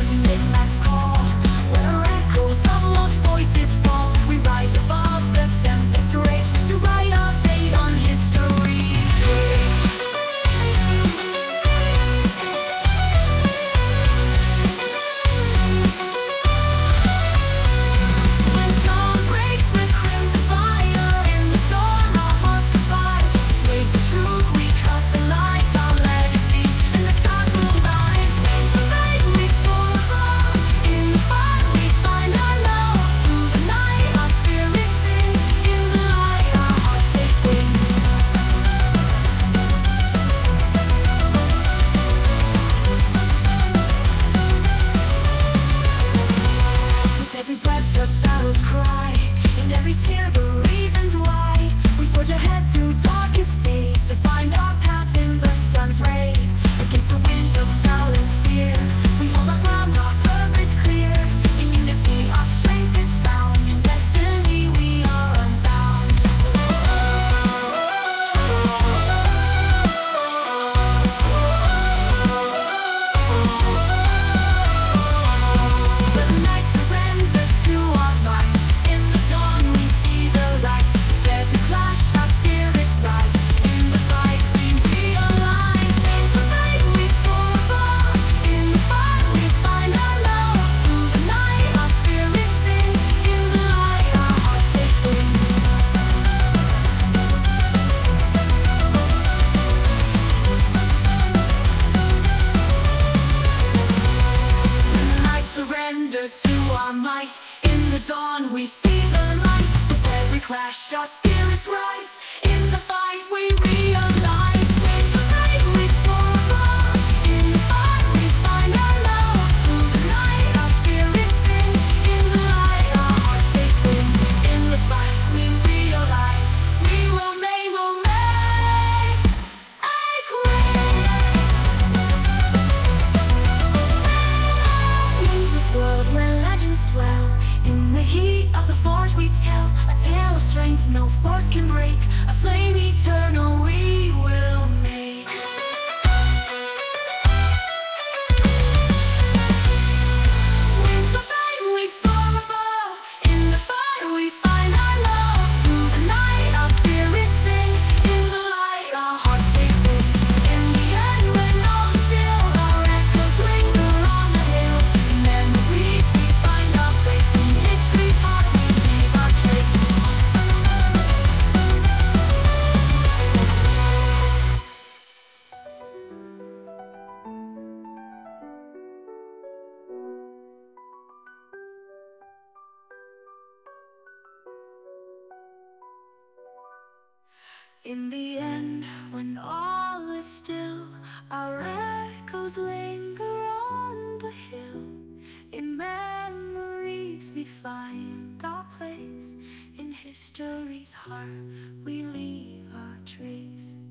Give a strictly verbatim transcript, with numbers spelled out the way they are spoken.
midnight's call, where echoes of lost voices fall. We rise above the tempest's rage to write our fate on history's page. When dawn breaks with crimson fire, in the storm our hearts conspire. Waves of truth, we cut the lies, our legacy, and the stars will rise. Wings of fate, we soar above. In the fire we find our love. Through the night our spirits sing. In the light our hearts take wing. With every breath the battles cry, in every tear the reasons why. We forge ahead through darkest days to find our path in the sun's rays. Against the winds of doubt and fear, we hold our ground, our purpose clear. In unity our strength is found, in destiny we are unbound. The night surrenders to our might. In the dawn we see the light. With every clash our spirits rise. In the fight we realize. Wings of fate we soar above. In the fire we find our love. Through the night our spirits sing. In the light our hearts take wing. The night surrenders to our might. In the dawn we see the light. With every clash our spirits rise. In the fight we realize. Wings of fate we soar above. In the fire we find our love. Through the night our spirits sing. In the light our hearts take wing. In the fight we realize. We will make, will make a great. In this world where legends dwell, in the heat of the forge we tell a tale of strength no force can break. A flame eternal we will make. Wings of fate we soar above. In the fire we find our love. Through the night our spirits sing. In the light our hearts take wing. In the end when all is still, our echoes linger on the hill. In memories we find our place. In history's heart we leave our trace. In the end, when all is still, our echoes linger on the hill. In memories we find our place. In history's heart we leave our trace.